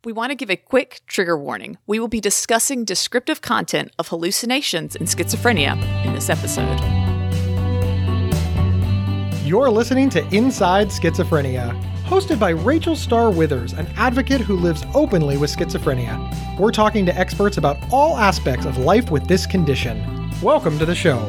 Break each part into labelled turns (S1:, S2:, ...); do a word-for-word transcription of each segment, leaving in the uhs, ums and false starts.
S1: we want to give a quick trigger warning. We will be discussing descriptive content of hallucinations and schizophrenia in this episode.
S2: You're listening to Inside Schizophrenia, hosted by Rachel Starr Withers, an advocate who lives openly with schizophrenia. We're talking to experts about all aspects of life with this condition. Welcome to the show.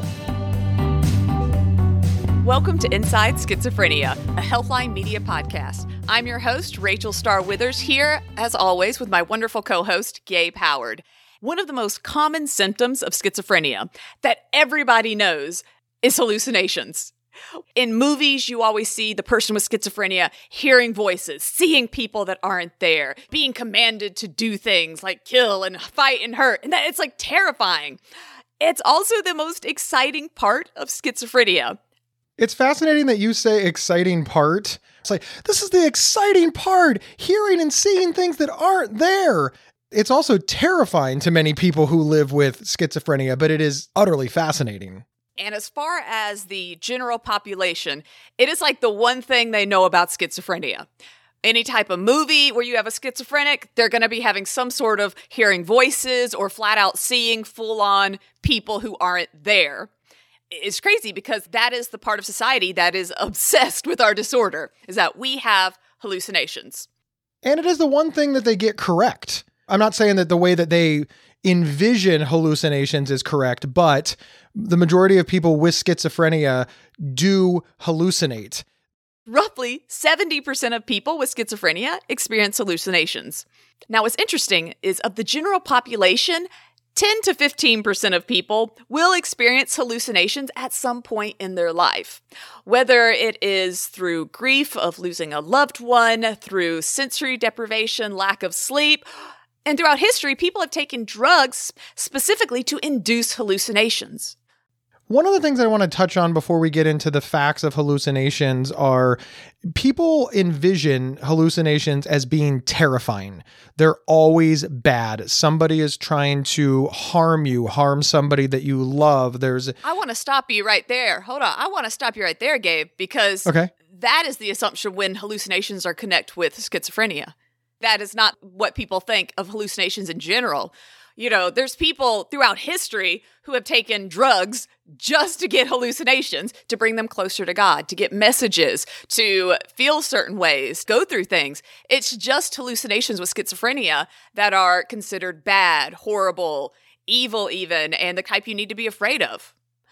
S1: Welcome to Inside Schizophrenia, a Healthline Media podcast. I'm your host, Rachel Starr Withers, here, as always, with my wonderful co-host, Gabe Howard. One of the most common symptoms of schizophrenia that everybody knows is hallucinations. In movies, you always see the person with schizophrenia hearing voices, seeing people that aren't there, being commanded to do things like kill and fight and hurt, and that it's like terrifying. It's also the most exciting part of schizophrenia.
S2: It's fascinating that you say exciting part. It's like, this is the exciting part, hearing and seeing things that aren't there. It's also terrifying to many people who live with schizophrenia, but it is utterly fascinating.
S1: And as far as the general population, it is like the one thing they know about schizophrenia. Any type of movie where you have a schizophrenic, they're going to be having some sort of hearing voices or flat out seeing full-on people who aren't there. It's crazy because that is the part of society that is obsessed with our disorder, is that we have hallucinations.
S2: And it is the one thing that they get correct. I'm not saying that the way that they envision hallucinations is correct, but the majority of people with schizophrenia do hallucinate.
S1: Roughly seventy percent of people with schizophrenia experience hallucinations. Now, what's interesting is of the general population, ten to fifteen percent of people will experience hallucinations at some point in their life. Whether it is through grief of losing a loved one, through sensory deprivation, lack of sleep, and throughout history, people have taken drugs specifically to induce hallucinations.
S2: One of the things I want to touch on before we get into the facts of hallucinations are people envision hallucinations as being terrifying. They're always bad. Somebody is trying to harm you, harm somebody that you love. There's
S1: I want to stop you right there. Hold on. I want to stop you right there, Gabe, because
S2: okay.
S1: That is the assumption when hallucinations are connect with schizophrenia. That is not what people think of hallucinations in general. You know, there's people throughout history who have taken drugs just to get hallucinations, to bring them closer to God, to get messages, to feel certain ways, go through things. It's just hallucinations with schizophrenia that are considered bad, horrible, evil even, and the type you need to be afraid of.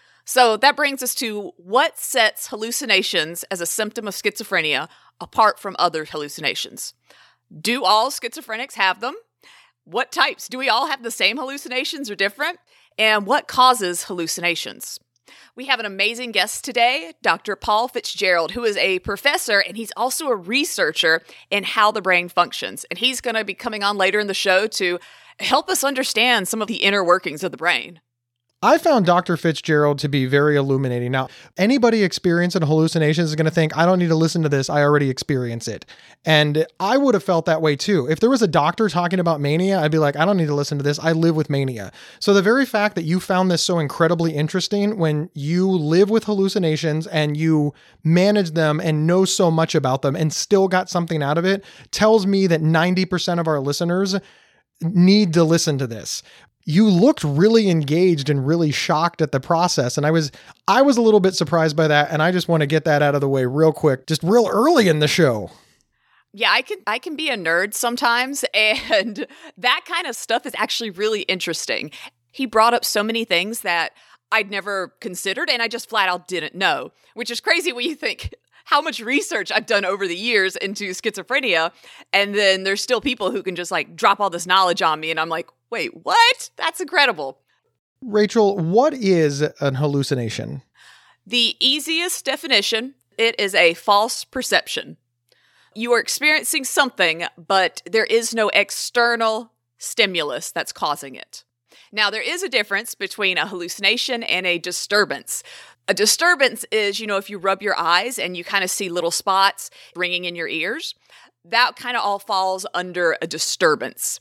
S1: So that brings us to what sets hallucinations as a symptom of schizophrenia apart from other hallucinations. Do all schizophrenics have them? What types? Do we all have the same hallucinations or different? And what causes hallucinations? We have an amazing guest today, Doctor Paul Fitzgerald, who is a professor and he's also a researcher in how the brain functions. And he's going to be coming on later in the show to help us understand some of the inner workings of the brain.
S2: I found Doctor Fitzgerald to be very illuminating. Now, anybody experiencing hallucinations is going to think, I don't need to listen to this. I already experience it. And I would have felt that way too. If there was a doctor talking about mania, I'd be like, I don't need to listen to this. I live with mania. So the very fact that you found this so incredibly interesting when you live with hallucinations and you manage them and know so much about them and still got something out of it tells me that ninety percent of our listeners need to listen to this. You looked really engaged and really shocked at the process. And I was, I was a little bit surprised by that. And I just want to get that out of the way real quick, just real early in the show.
S1: Yeah, I can, I can be a nerd sometimes. And that kind of stuff is actually really interesting. He brought up so many things that I'd never considered and I just flat out didn't know, which is crazy when you think how much research I've done over the years into schizophrenia. And then there's still people who can just like drop all this knowledge on me. And I'm like, wait, what? That's incredible.
S2: Rachel, what is an hallucination?
S1: The easiest definition, it is a false perception. You are experiencing something, but there is no external stimulus that's causing it. Now, there is a difference between a hallucination and a disturbance. A disturbance is, you know, if you rub your eyes and you kind of see little spots ringing in your ears, that kind of all falls under a disturbance.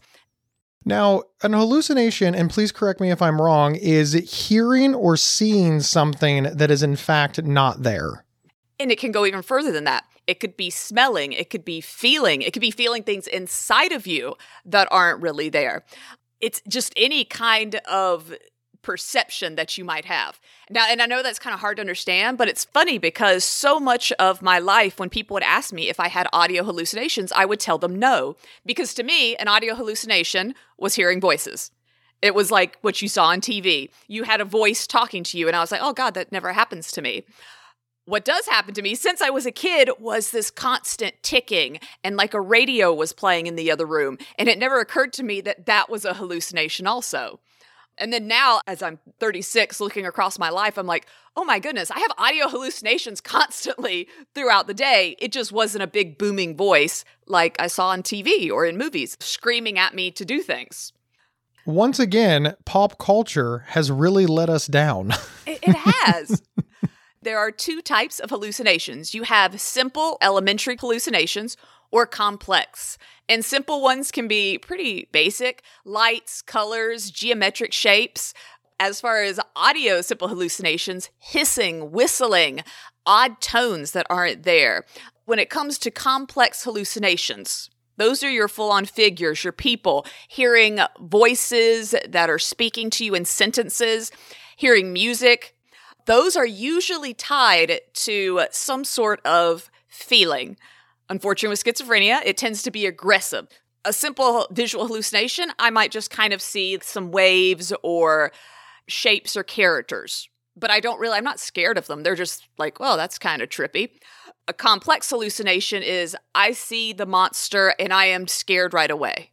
S2: Now, an hallucination, and please correct me if I'm wrong, is hearing or seeing something that is in fact not there.
S1: And it can go even further than that. It could be smelling. It could be feeling. It could be feeling things inside of you that aren't really there. It's just any kind of perception that you might have. Now, and I know that's kind of hard to understand, but it's funny because so much of my life, when people would ask me if I had audio hallucinations, I would tell them no. Because to me, an audio hallucination was hearing voices. It was like what you saw on T V. You had a voice talking to you, and I was like, oh God, that never happens to me. What does happen to me since I was a kid was this constant ticking, and like a radio was playing in the other room. And it never occurred to me that that was a hallucination also. And then now, as I'm thirty-six, looking across my life, I'm like, oh my goodness, I have audio hallucinations constantly throughout the day. It just wasn't a big booming voice like I saw on T V or in movies screaming at me to do things.
S2: Once again, pop culture has really let us down.
S1: It, it has. There are two types of hallucinations. You have simple elementary hallucinations or complex. And simple ones can be pretty basic, lights, colors, geometric shapes. As far as audio simple hallucinations, hissing, whistling, odd tones that aren't there. When it comes to complex hallucinations, those are your full-on figures, your people, hearing voices that are speaking to you in sentences, hearing music. Those are usually tied to some sort of feeling. Unfortunately, with schizophrenia, it tends to be aggressive. A simple visual hallucination, I might just kind of see some waves or shapes or characters. But I don't really, I'm not scared of them. They're just like, well, that's kind of trippy. A complex hallucination is I see the monster and I am scared right away.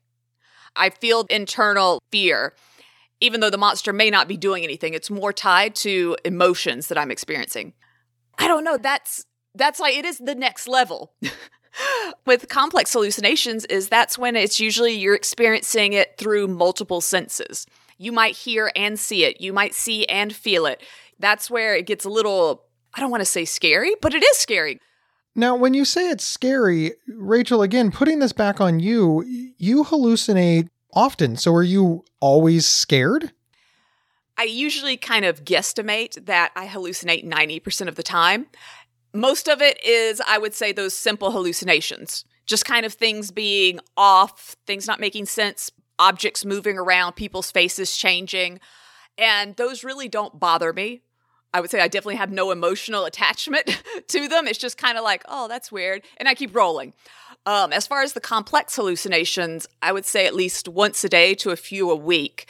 S1: I feel internal fear, even though the monster may not be doing anything. It's more tied to emotions that I'm experiencing. I don't know. That's that's like, it is the next level. With complex hallucinations is that's when it's usually you're experiencing it through multiple senses. You might hear and see it. You might see and feel it. That's where it gets a little, I don't want to say scary, but it is scary.
S2: Now, when you say it's scary, Rachel, again, putting this back on you, you hallucinate often. So are you always scared?
S1: I usually kind of guesstimate that I hallucinate ninety percent of the time. Most of it is, I would say, those simple hallucinations. Just kind of things being off, things not making sense, objects moving around, people's faces changing. And those really don't bother me. I would say I definitely have no emotional attachment to them. It's just kind of like, oh, that's weird. And I keep rolling. Um, as far as the complex hallucinations, I would say at least once a day to a few a week.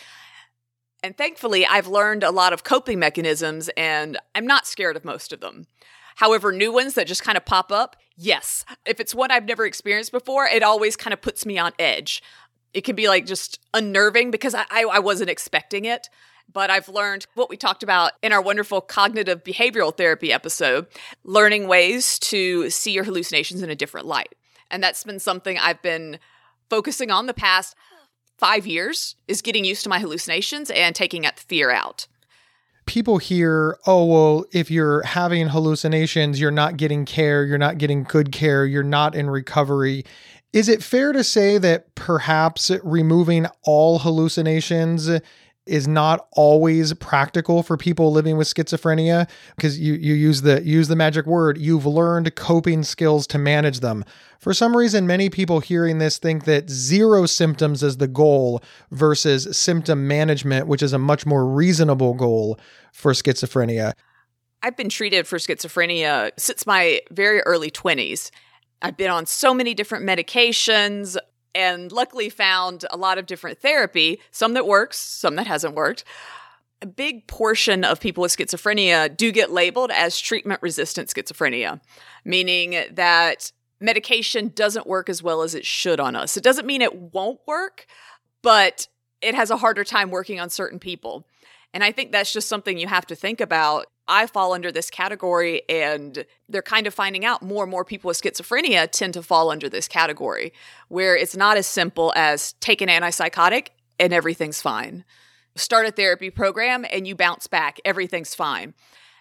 S1: And thankfully, I've learned a lot of coping mechanisms, and I'm not scared of most of them. However, new ones that just kind of pop up, yes. If it's one I've never experienced before, it always kind of puts me on edge. It can be like just unnerving because I, I, I wasn't expecting it. But I've learned what we talked about in our wonderful cognitive behavioral therapy episode, learning ways to see your hallucinations in a different light. And that's been something I've been focusing on the past five years, is getting used to my hallucinations and taking that fear out.
S2: People hear, oh, well, if you're having hallucinations, you're not getting care, you're not getting good care, you're not in recovery. Is it fair to say that perhaps removing all hallucinations is not always practical for people living with schizophrenia? Because you you use the use the magic word, you've learned coping skills to manage them. For some reason, many people hearing this think that zero symptoms is the goal versus symptom management, which is a much more reasonable goal for schizophrenia.
S1: I've been treated for schizophrenia since my very early twenties. I've been on so many different medications, and luckily found a lot of different therapy, some that works, some that hasn't worked. A big portion of people with schizophrenia do get labeled as treatment-resistant schizophrenia, meaning that medication doesn't work as well as it should on us. It doesn't mean it won't work, but it has a harder time working on certain people. And I think that's just something you have to think about. I fall under this category, and they're kind of finding out more and more people with schizophrenia tend to fall under this category, where it's not as simple as take an antipsychotic and everything's fine. Start a therapy program and you bounce back, everything's fine.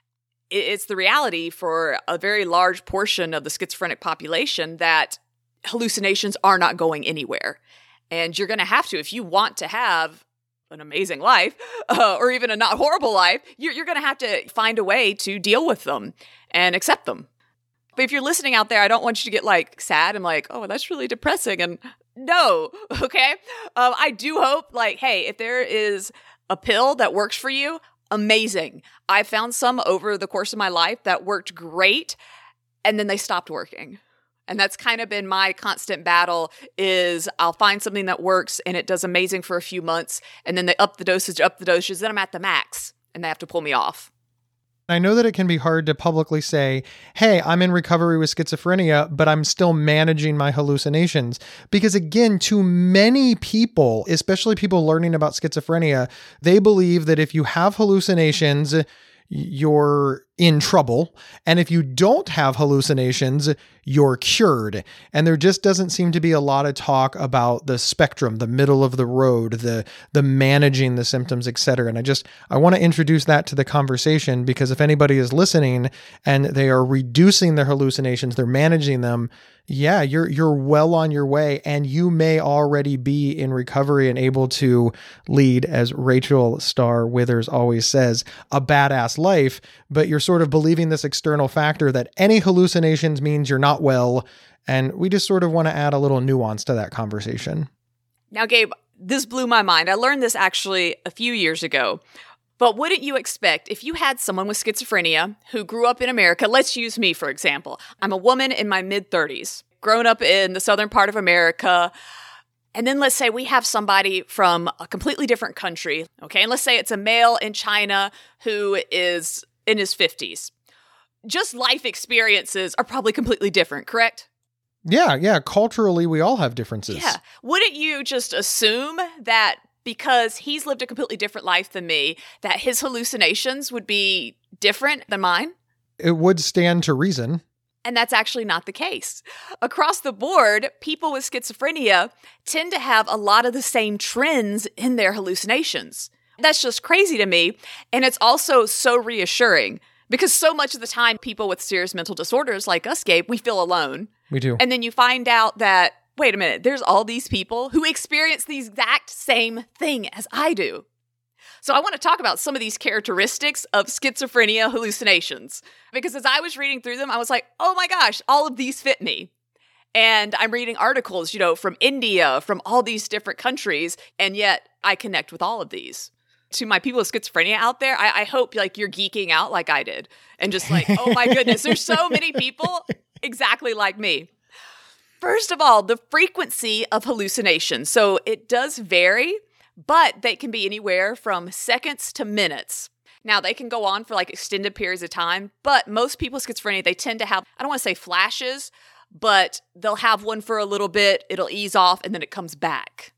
S1: It's the reality for a very large portion of the schizophrenic population that hallucinations are not going anywhere. And you're going to have to, if you want to have an amazing life, uh, or even a not horrible life, you're, you're going to have to find a way to deal with them and accept them. But if you're listening out there, I don't want you to get like sad and like, oh, that's really depressing. And no, okay? Um, I do hope like, hey, if there is a pill that works for you, amazing. I found some over the course of my life that worked great, and then they stopped working. And that's kind of been my constant battle is I'll find something that works and it does amazing for a few months, and then they up the dosage, up the dosage, then I'm at the max and they have to pull me off.
S2: I know that it can be hard to publicly say, hey, I'm in recovery with schizophrenia, but I'm still managing my hallucinations. Because again, to many people, especially people learning about schizophrenia, they believe that if you have hallucinations, you're in trouble. And if you don't have hallucinations, you're cured. And there just doesn't seem to be a lot of talk about the spectrum, the middle of the road, the the managing the symptoms, et cetera. And I just, I want to introduce that to the conversation, because if anybody is listening and they are reducing their hallucinations, they're managing them, yeah, you're you're well on your way, and you may already be in recovery and able to lead, as Rachel Starr Withers always says, a badass life, but you're sort of believing this external factor that any hallucinations means you're not well, and we just sort of want to add a little nuance to that conversation.
S1: Now, Gabe, this blew my mind. I learned this actually a few years ago. But wouldn't you expect if you had someone with schizophrenia who grew up in America? Let's use me, for example. I'm a woman in my mid-thirties, grown up in the southern part of America. And then let's say we have somebody from a completely different country, okay? And let's say it's a male in China who is in his fifties. Just life experiences are probably completely different, correct?
S2: Yeah, yeah. Culturally, we all have differences.
S1: Yeah. Wouldn't you just assume that because he's lived a completely different life than me, that his hallucinations would be different than mine?
S2: It would stand to reason.
S1: And that's actually not the case. Across the board, people with schizophrenia tend to have a lot of the same trends in their hallucinations. That's just crazy to me. And it's also so reassuring, because so much of the time, people with serious mental disorders like us, Gabe, we feel alone.
S2: We do.
S1: And then you find out that, wait a minute, there's all these people who experience the exact same thing as I do. So I want to talk about some of these characteristics of schizophrenia hallucinations, because as I was reading through them, I was like, oh my gosh, all of these fit me. And I'm reading articles, you know, from India, from all these different countries, and yet I connect with all of these. To my people with schizophrenia out there, I, I hope like you're geeking out like I did and just like, oh my goodness, there's so many people exactly like me. First of all, the frequency of hallucinations. So it does vary, but they can be anywhere from seconds to minutes. Now, they can go on for like extended periods of time, but most people with schizophrenia, they tend to have, I don't want to say flashes, but they'll have one for a little bit, it'll ease off, and then it comes back.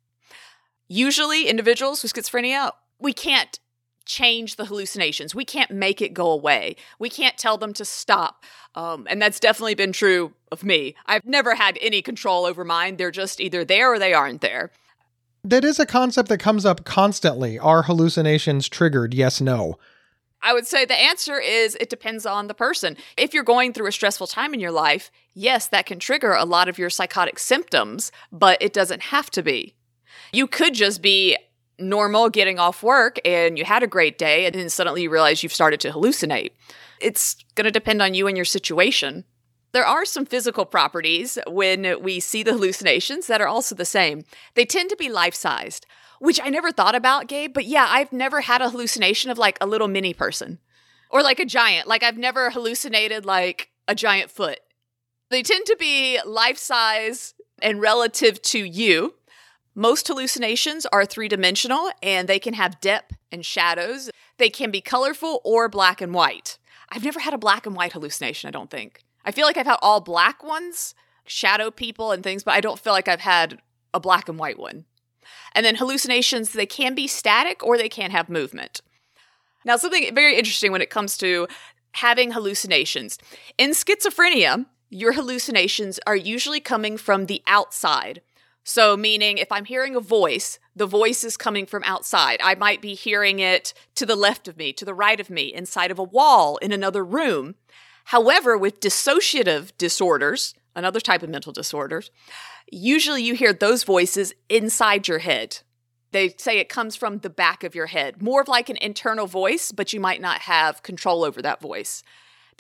S1: Usually, individuals with schizophrenia, we can't change the hallucinations. We can't make it go away. We can't tell them to stop. Um, and that's definitely been true of me. I've never had any control over mine. They're just either there or they aren't there.
S2: That is a concept that comes up constantly. Are hallucinations triggered? Yes, no.
S1: I would say the answer is it depends on the person. If you're going through a stressful time in your life, yes, that can trigger a lot of your psychotic symptoms, but it doesn't have to be. You could just be normal getting off work and you had a great day and then suddenly you realize you've started to hallucinate. It's going to depend on you and your situation. There are some physical properties when we see the hallucinations that are also the same. They tend to be life-sized, which I never thought about, Gabe, but yeah, I've never had a hallucination of like a little mini person or like a giant. Like I've never hallucinated like a giant foot. They tend to be life-size and relative to you. Most hallucinations are three-dimensional and they can have depth and shadows. They can be colorful or black and white. I've never had a black and white hallucination, I don't think. I feel like I've had all black ones, shadow people and things, but I don't feel like I've had a black and white one. And then hallucinations, they can be static or they can have movement. Now, something very interesting when it comes to having hallucinations. In schizophrenia, your hallucinations are usually coming from the outside. So meaning if I'm hearing a voice, the voice is coming from outside. I might be hearing it to the left of me, to the right of me, inside of a wall, in another room. However, with dissociative disorders, another type of mental disorders, usually you hear those voices inside your head. They say it comes from the back of your head, more of like an internal voice, but you might not have control over that voice.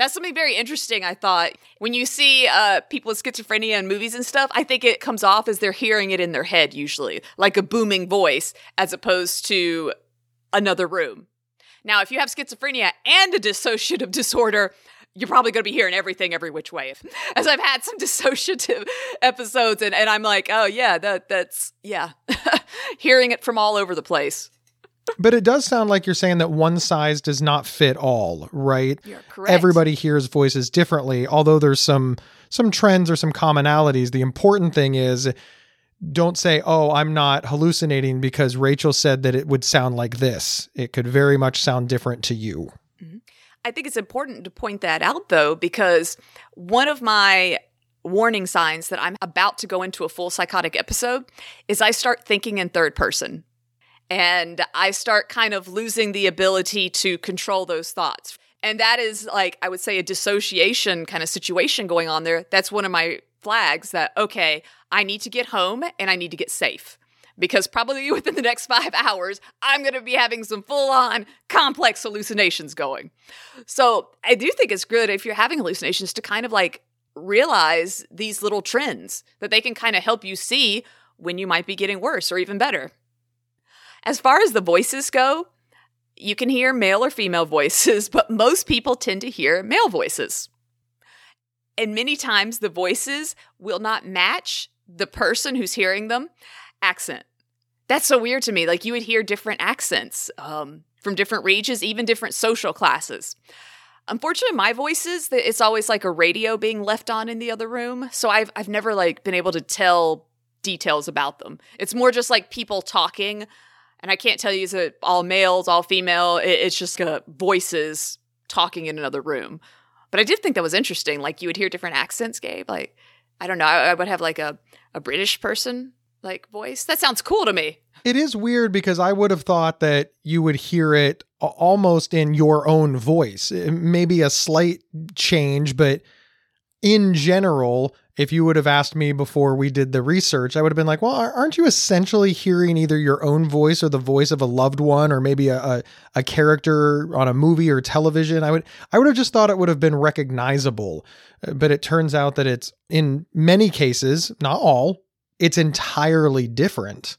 S1: That's something very interesting, I thought. When you see uh, people with schizophrenia in movies and stuff, I think it comes off as they're hearing it in their head usually, like a booming voice, as opposed to another room. Now, if you have schizophrenia and a dissociative disorder, you're probably going to be hearing everything every which way. As I've had some dissociative episodes, and, and I'm like, oh, yeah, that that's, yeah, hearing it from all over the place.
S2: But it does sound like you're saying that one size does not fit all, right?
S1: You're correct.
S2: Everybody hears voices differently, although there's some some trends or some commonalities. The important thing is don't say, oh, I'm not hallucinating because Rachel said that it would sound like this. It could very much sound different to you.
S1: Mm-hmm. I think it's important to point that out, though, because one of my warning signs that I'm about to go into a full psychotic episode is I start thinking in third person. And I start kind of losing the ability to control those thoughts. And that is like, I would say, a dissociation kind of situation going on there. That's one of my flags that, okay, I need to get home and I need to get safe. Because probably within the next five hours, I'm going to be having some full-on complex hallucinations going. So I do think it's good if you're having hallucinations to kind of like realize these little trends that they can kind of help you see when you might be getting worse or even better. As far as the voices go, you can hear male or female voices, but most people tend to hear male voices. And many times the voices will not match the person who's hearing them accent. That's so weird to me. Like you would hear different accents um, from different regions, even different social classes. Unfortunately, my voices, it's always like a radio being left on in the other room. So I've I've never like been able to tell details about them. It's more just like people talking. And I can't tell you, is it all males, all female? It's just uh, voices talking in another room. But I did think that was interesting. Like you would hear different accents, Gabe. Like, I don't know, I, I would have like a, a British person like voice. That sounds cool to me.
S2: It is weird because I would have thought that you would hear it almost in your own voice. Maybe a slight change, but in general, if you would have asked me before we did the research, I would have been like, well, aren't you essentially hearing either your own voice or the voice of a loved one or maybe a, a, a character on a movie or television? I would, I would have just thought it would have been recognizable, but it turns out that it's in many cases, not all, it's entirely different.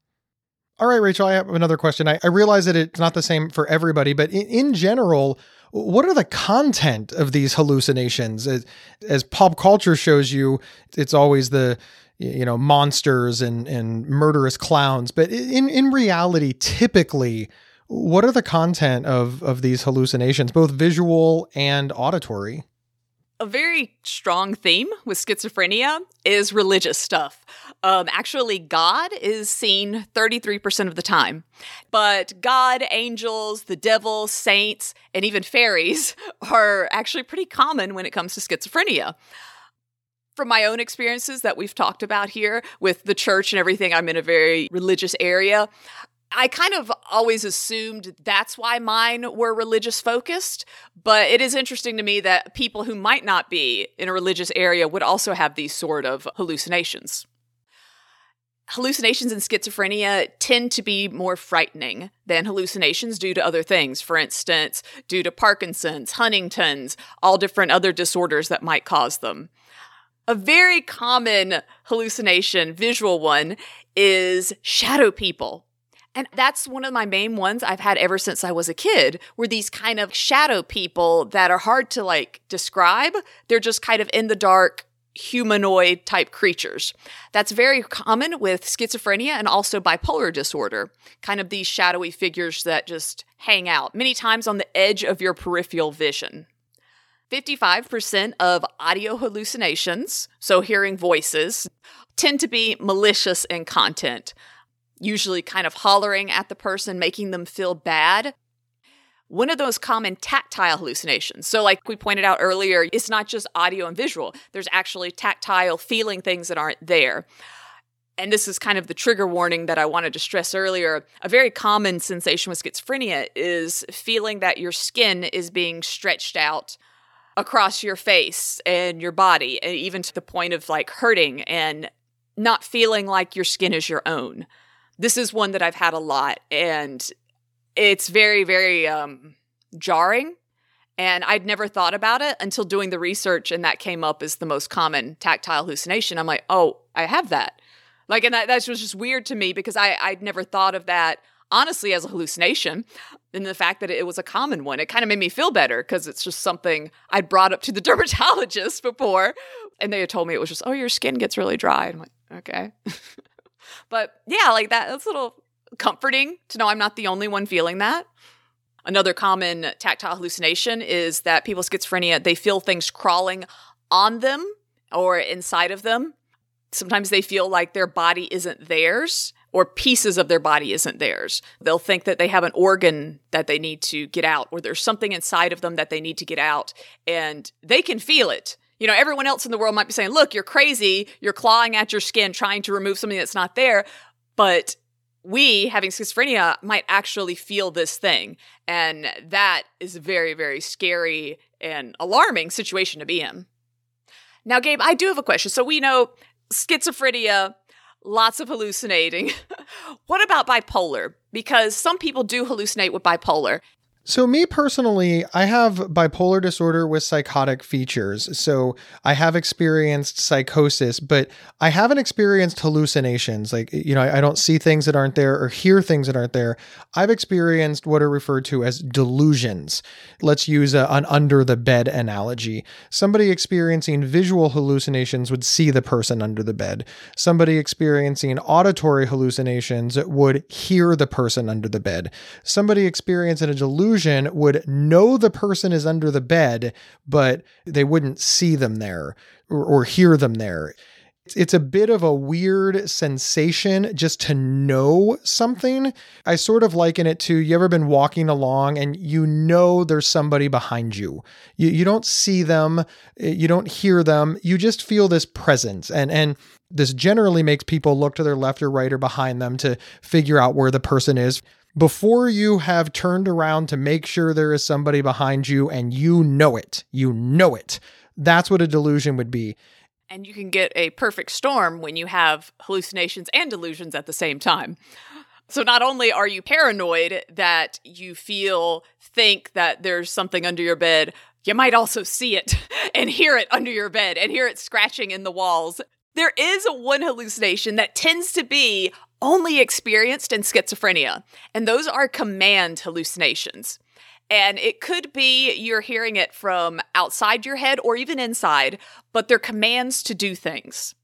S2: All right, Rachel, I have another question. I, I realize that it's not the same for everybody, but in, in general, what are the content of these hallucinations? As, as pop culture shows you, it's always the, you know, monsters and, and murderous clowns. But in, in reality, typically, what are the content of, of these hallucinations, both visual and auditory?
S1: A very strong theme with schizophrenia is religious stuff. Um, actually, God is seen thirty-three percent of the time. But God, angels, the devil, saints, and even fairies are actually pretty common when it comes to schizophrenia. From my own experiences that we've talked about here with the church and everything, I'm in a very religious area. I kind of always assumed that's why mine were religious focused, but it is interesting to me that people who might not be in a religious area would also have these sort of hallucinations. Hallucinations in schizophrenia tend to be more frightening than hallucinations due to other things. For instance, due to Parkinson's, Huntington's, all different other disorders that might cause them. A very common hallucination, visual one, is shadow people. And that's one of my main ones I've had ever since I was a kid, were these kind of shadow people that are hard to like describe. They're just kind of in the dark, humanoid type creatures. That's very common with schizophrenia and also bipolar disorder. Kind of these shadowy figures that just hang out, many times on the edge of your peripheral vision. fifty-five percent of audio hallucinations, so hearing voices, tend to be malicious in content. Usually kind of hollering at the person, making them feel bad. One of those common tactile hallucinations. So like we pointed out earlier, it's not just audio and visual. There's actually tactile, feeling things that aren't there. And this is kind of the trigger warning that I wanted to stress earlier. A very common sensation with schizophrenia is feeling that your skin is being stretched out across your face and your body, and even to the point of like hurting and not feeling like your skin is your own. This is one that I've had a lot, and it's very, very um, jarring And I'd never thought about it until doing the research, and that came up as the most common tactile hallucination. I'm like, oh, I have that. Like, and that, that was just weird to me because I, I'd never thought of that, honestly, as a hallucination. And the fact that it was a common one, it kind of made me feel better because it's just something I'd brought up to the dermatologist before. And they had told me it was just, oh, your skin gets really dry. And I'm like, okay. But yeah, like that, that's a little comforting to know I'm not the only one feeling that. Another common tactile hallucination is that people with schizophrenia, they feel things crawling on them or inside of them. Sometimes they feel like their body isn't theirs or pieces of their body isn't theirs. They'll think that they have an organ that they need to get out or there's something inside of them that they need to get out and they can feel it. You know, everyone else in the world might be saying, look, you're crazy. You're clawing at your skin, trying to remove something that's not there. But we, having schizophrenia, might actually feel this thing. And that is a very, very scary and alarming situation to be in. Now, Gabe, I do have a question. So we know schizophrenia, lots of hallucinating. What about bipolar? Because some people do hallucinate with bipolar.
S2: So me personally, I have bipolar disorder with psychotic features. So I have experienced psychosis, but I haven't experienced hallucinations. Like, you know, I, I don't see things that aren't there or hear things that aren't there. I've experienced what are referred to as delusions. Let's use a, an under the bed analogy. Somebody experiencing visual hallucinations would see the person under the bed. Somebody experiencing auditory hallucinations would hear the person under the bed. Somebody experiencing a delusion would know the person is under the bed, but they wouldn't see them there or, or hear them there. It's a bit of a weird sensation just to know something. I sort of liken it to, you ever been walking along and you know there's somebody behind you. You, you don't see them, you don't hear them, you just feel this presence. And, and this generally makes people look to their left or right or behind them to figure out where the person is. Before you have turned around to make sure there is somebody behind you and you know it, you know it. That's what a delusion would be.
S1: And you can get a perfect storm when you have hallucinations and delusions at the same time. So not only are you paranoid that you feel, think that there's something under your bed, you might also see it and hear it under your bed and hear it scratching in the walls. There is a one hallucination that tends to be only experienced in schizophrenia, and those are command hallucinations. And it could be you're hearing it from outside your head or even inside, but they're commands to do things.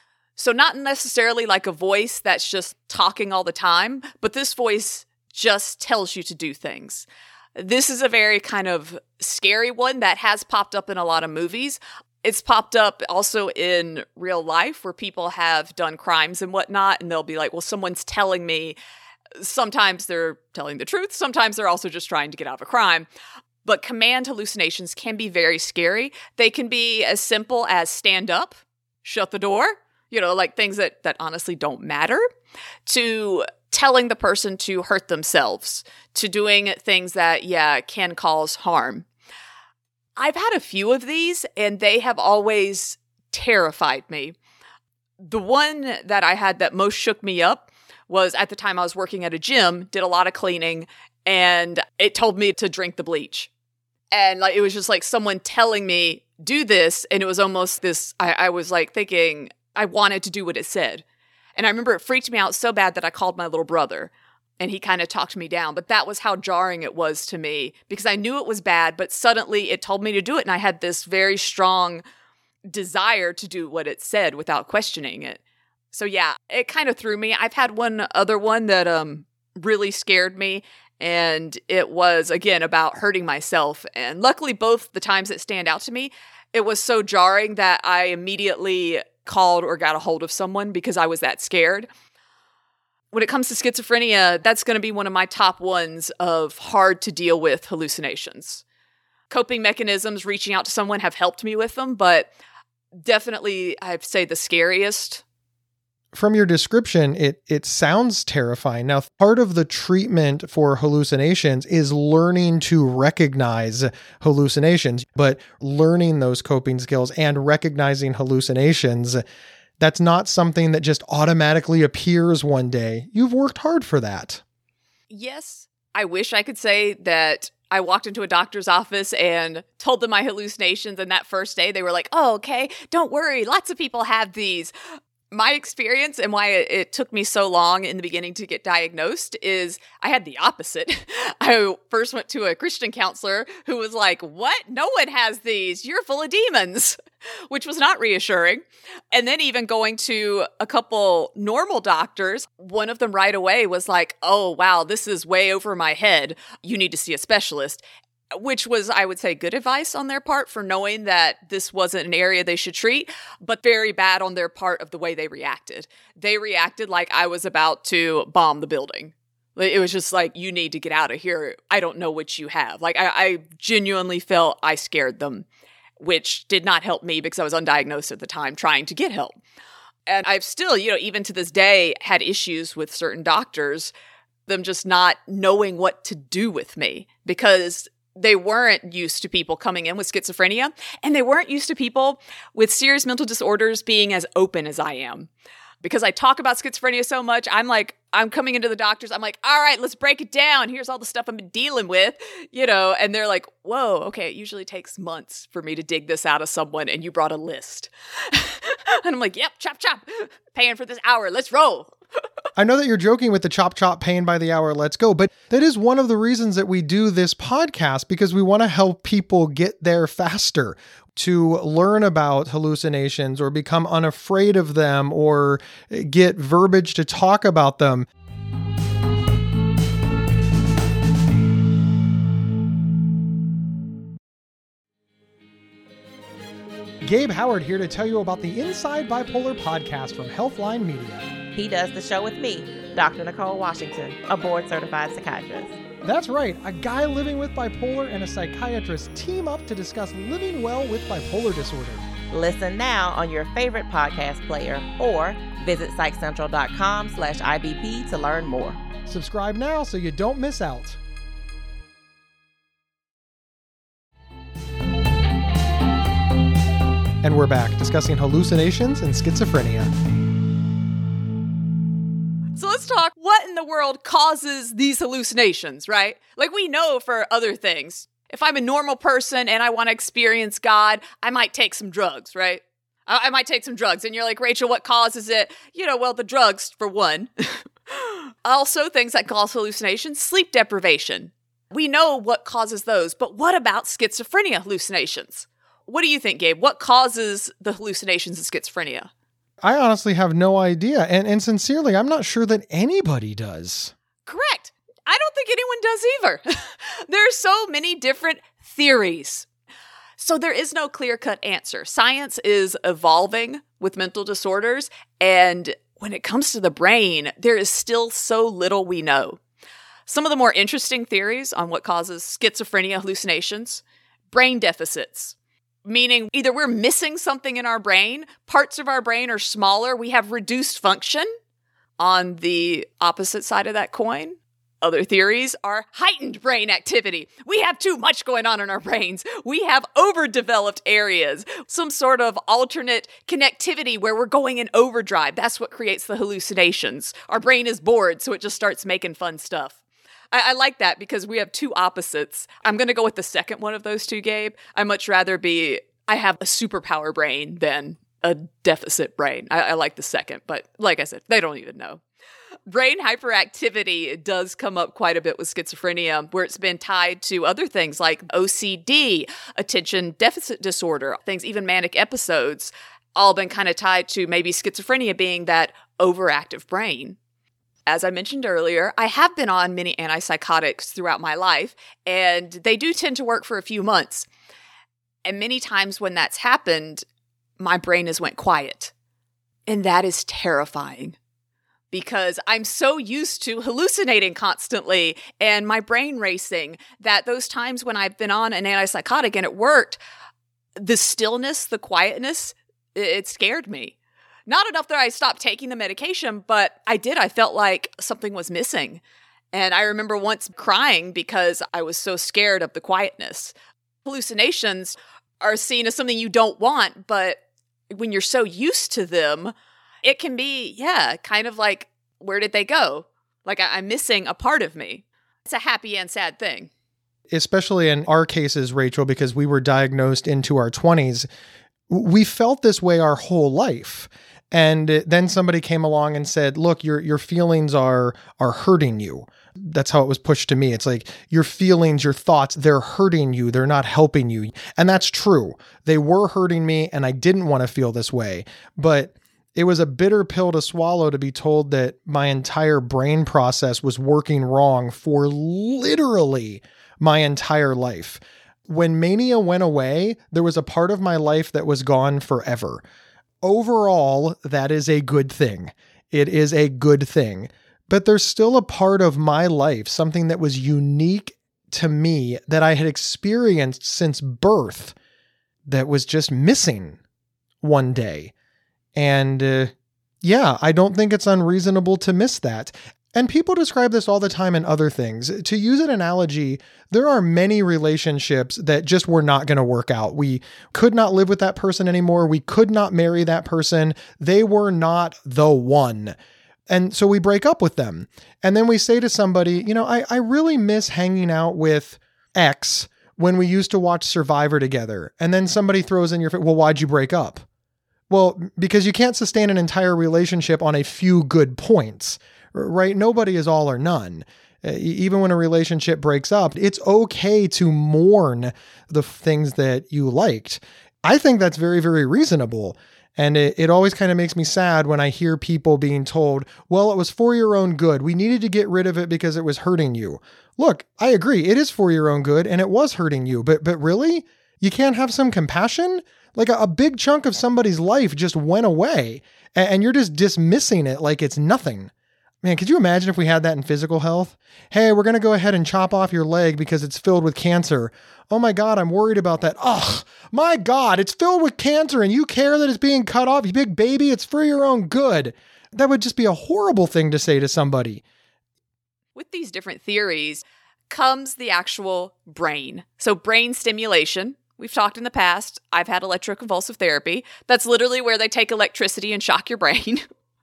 S1: So not necessarily like a voice that's just talking all the time, but this voice just tells you to do things. This is a very kind of scary one that has popped up in a lot of movies. It's popped up also in real life where people have done crimes and whatnot, and they'll be like, well, someone's telling me. Sometimes they're telling the truth. Sometimes they're also just trying to get out of a crime. But command hallucinations can be very scary. They can be as simple as stand up, shut the door, you know, like things that, that honestly don't matter, to telling the person to hurt themselves, to doing things that, yeah, can cause harm. I've had a few of these, and they have always terrified me. The one that I had that most shook me up was at the time I was working at a gym, did a lot of cleaning, and it told me to drink the bleach. And like it was just like someone telling me, do this, and it was almost this, I, I was like thinking, I wanted to do what it said. And I remember it freaked me out so bad that I called my little brother. And he kind of talked me down. But that was how jarring it was to me because I knew it was bad, but suddenly it told me to do it. And I had this very strong desire to do what it said without questioning it. So yeah, it kind of threw me. I've had one other one that um really scared me. And it was, again, about hurting myself. And luckily, both the times that stand out to me, it was so jarring that I immediately called or got a hold of someone because I was that scared. When it comes to schizophrenia, that's going to be one of my top ones of hard to deal with hallucinations. Coping mechanisms, reaching out to someone have helped me with them, but definitely I'd say the scariest.
S2: From your description, it it sounds terrifying. Now, part of the treatment for hallucinations is learning to recognize hallucinations, but learning those coping skills and recognizing hallucinations, that's not something that just automatically appears one day. You've worked hard for that.
S1: Yes, I wish I could say that I walked into a doctor's office and told them my hallucinations, and that first day they were like, oh, okay, don't worry, lots of people have these. My experience and why it, it took me so long in the beginning to get diagnosed is I had the opposite. I first went to a Christian counselor who was like, what? No one has these. You're full of demons, which was not reassuring. And then even going to a couple normal doctors, one of them right away was like, oh, wow, this is way over my head. You need to see a specialist. Which was, I would say, good advice on their part for knowing that this wasn't an area they should treat, but very bad on their part of the way they reacted. They reacted like I was about to bomb the building. It was just like, you need to get out of here. I don't know what you have. Like, I, I genuinely felt I scared them, which did not help me because I was undiagnosed at the time trying to get help. And I've still, you know, even to this day, had issues with certain doctors, them just not knowing what to do with me because they weren't used to people coming in with schizophrenia, and they weren't used to people with serious mental disorders being as open as I am. Because I talk about schizophrenia so much, I'm like, I'm coming into the doctors, I'm like, all right, let's break it down. Here's all the stuff I've been dealing with, you know, and they're like, whoa, okay, it usually takes months for me to dig this out of someone, and you brought a list. And I'm like, yep, chop, chop, paying for this hour, let's roll.
S2: I know that you're joking with the chop chop paying by the hour, let's go, but that is one of the reasons that we do this podcast, because we want to help people get there faster, to learn about hallucinations or become unafraid of them or get verbiage to talk about them. Gabe Howard here to tell you about the Inside Bipolar podcast from Healthline Media.
S3: He does the show with me, Doctor Nicole Washington, a board-certified psychiatrist.
S2: That's right. A guy living with bipolar and a psychiatrist team up to discuss living well with bipolar disorder.
S3: Listen now on your favorite podcast player or visit psychcentral.com slash IBP to learn more.
S2: Subscribe now so you don't miss out. And we're back discussing hallucinations and schizophrenia.
S1: So let's talk what in the world causes these hallucinations, right? Like we know for other things. If I'm a normal person and I want to experience God, I might take some drugs, right? I, I might take some drugs. And you're like, Rachel, what causes it? You know, well, the drugs for one. Also, things that cause hallucinations, sleep deprivation. We know what causes those, but what about schizophrenia hallucinations? What do you think, Gabe? What causes the hallucinations of schizophrenia?
S2: I honestly have no idea. And, and sincerely, I'm not sure that anybody does.
S1: Correct. I don't think anyone does either. There are so many different theories. So there is no clear-cut answer. Science is evolving with mental disorders. And when it comes to the brain, there is still so little we know. Some of the more interesting theories on what causes schizophrenia hallucinations, brain deficits. Meaning either we're missing something in our brain, parts of our brain are smaller, we have reduced function. On the opposite side of that coin, other theories are heightened brain activity. We have too much going on in our brains. We have overdeveloped areas, some sort of alternate connectivity where we're going in overdrive. That's what creates the hallucinations. Our brain is bored, so it just starts making fun stuff. I, I like that because we have two opposites. I'm going to go with the second one of those two, Gabe. I much rather be, I have a superpower brain than a deficit brain. I, I like the second, but like I said, they don't even know. Brain hyperactivity does come up quite a bit with schizophrenia, where it's been tied to other things like O C D, attention deficit disorder, things, even manic episodes, all been kind of tied to maybe schizophrenia being that overactive brain. As I mentioned earlier, I have been on many antipsychotics throughout my life, and they do tend to work for a few months. And many times when that's happened, my brain has went quiet. And that is terrifying because I'm so used to hallucinating constantly and my brain racing that those times when I've been on an antipsychotic and it worked, the stillness, the quietness, it scared me. Not enough that I stopped taking the medication, but I did. I felt like something was missing. And I remember once crying because I was so scared of the quietness. Hallucinations are seen as something you don't want, but when you're so used to them, it can be, yeah, kind of like, where did they go? Like I- I'm missing a part of me. It's a happy and sad thing.
S2: especially in our cases, Rachel, because we were diagnosed into our twenties, we felt this way our whole life. And then somebody came along and said, look, your your feelings are are hurting you. That's how it was pushed to me. It's like your feelings, your thoughts, they're hurting you. They're not helping you. And that's true. They were hurting me and I didn't want to feel this way. But it was a bitter pill to swallow to be told that my entire brain process was working wrong for literally my entire life. When mania went away, there was a part of my life that was gone forever. Overall, that is a good thing. It is a good thing. But there's still a part of my life, something that was unique to me that I had experienced since birth that was just missing one day. And uh, yeah, I don't think it's unreasonable to miss that. And people describe this all the time in other things. To use an analogy, there are many relationships that just were not going to work out. We could not live with that person anymore. We could not marry that person. They were not the one. And so we break up with them. And then we say to somebody, you know, I, I really miss hanging out with X when we used to watch Survivor together. And then somebody throws in your face, well, why'd you break up? Well, because you can't sustain an entire relationship on a few good points. Right? Nobody is all or none. Even when a relationship breaks up, it's okay to mourn the things that you liked. I think that's very, very reasonable. And it, it always kind of makes me sad when I hear people being told, well, it was for your own good. We needed to get rid of it because it was hurting you. Look, I agree. It is for your own good and it was hurting you. But, but really? You can't have some compassion? Like a, a big chunk of somebody's life just went away and, and you're just dismissing it like it's nothing. Man, could you imagine if we had that in physical health? Hey, we're going to go ahead and chop off your leg because it's filled with cancer. Oh my God, I'm worried about that. Oh, my God, it's filled with cancer and you care that it's being cut off, you big baby, it's for your own good. That would just be a horrible thing to say to somebody.
S1: With these different theories comes the actual brain. So brain stimulation. We've talked in the past. I've had electroconvulsive therapy. That's literally where they take electricity and shock your brain.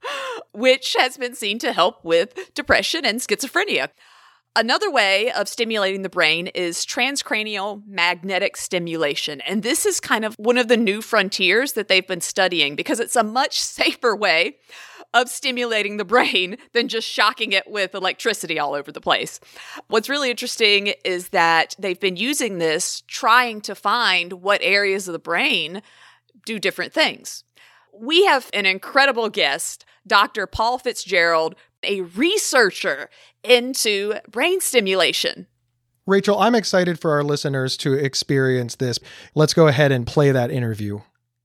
S1: Which has been seen to help with depression and schizophrenia. Another way of stimulating the brain is transcranial magnetic stimulation. And this is kind of one of the new frontiers that they've been studying because it's a much safer way of stimulating the brain than just shocking it with electricity all over the place. What's really interesting is that they've been using this trying to find what areas of the brain do different things. We have an incredible guest, Doctor Paul Fitzgerald, a researcher into brain stimulation.
S2: Rachel, I'm excited for our listeners to experience this. Let's go ahead and play that interview.